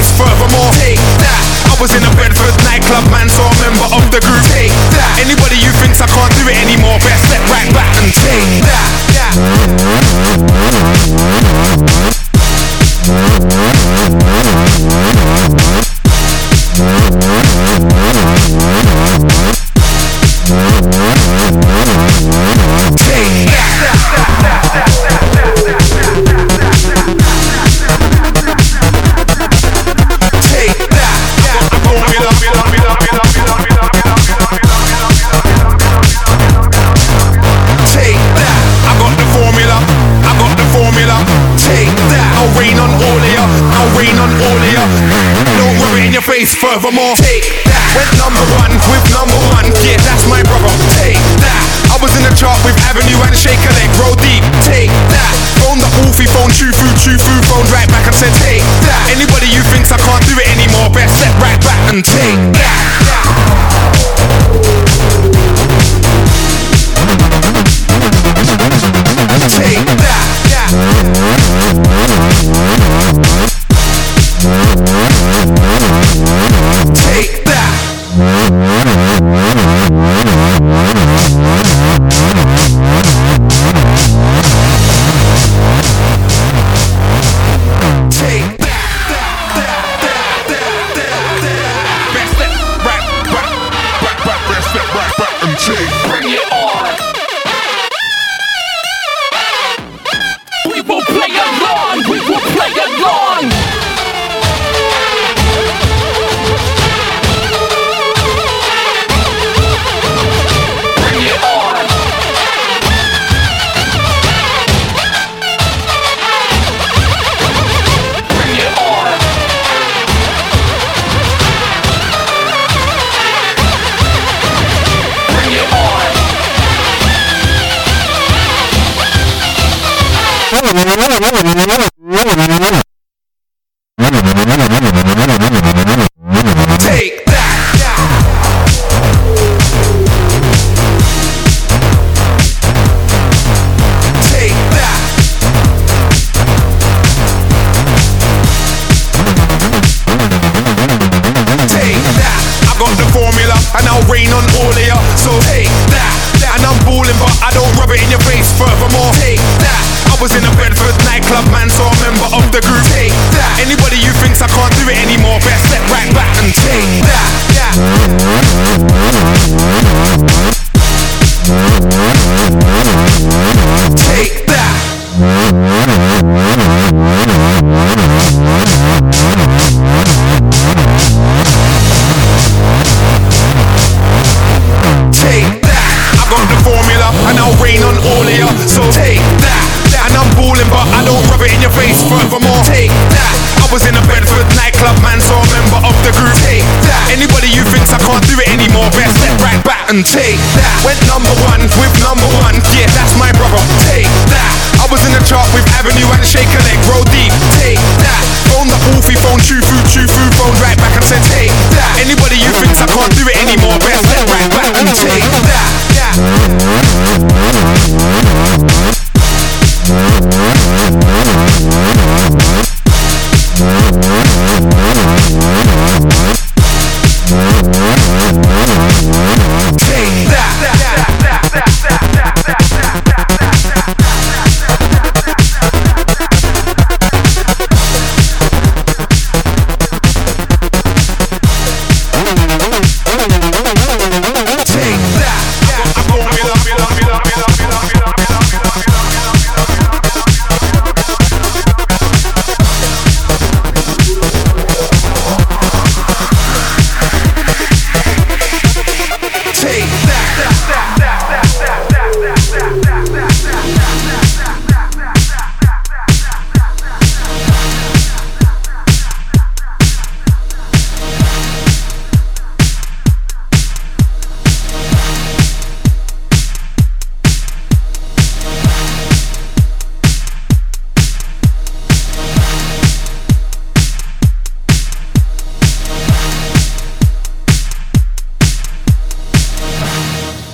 face. Furthermore, take that. I was in a Bedford nightclub, man, so a member of the group. Take that. Anybody who thinks I can't do it anymore, best step right back and take that. Furthermore, take that. Went number one with number one. Yeah, that's my brother. Take that. I was in the chart with Avenue and Shake a Leg. Roll deep. Take that. Phone the Wolfie phone, true food, phone right back and said, take that. Anybody who thinks I can't do it anymore, best step right back and take that. Take that. Take that. Best step right back, best step right back and take. Bring it on. We will play along. We will play along. Take that. Take that. Take that. I got the formula and I'll rain on all of ya. So take that. And I'm balling but I don't rub it in your face. Furthermore, take that. I was in a Bedford nightclub, man, so a member of the group. Take that. Anybody who thinks I can't do it anymore, best step right back and take that. Take that. Take that. I got the formula and I'll rain on all of ya. So take that. And I'm balling but I don't rub it in your face. Furthermore, take that. I was in a Bedford nightclub, man, so a member of the group. Take that. Anybody who thinks I can't do it anymore, best step right back and take that. Went number one with number one. Yeah, that's my brother. Take that. I was in the chart with Avenue and Shake a Leg. Roll deep. Take that. Phone the Wolfie phone, true food, phone right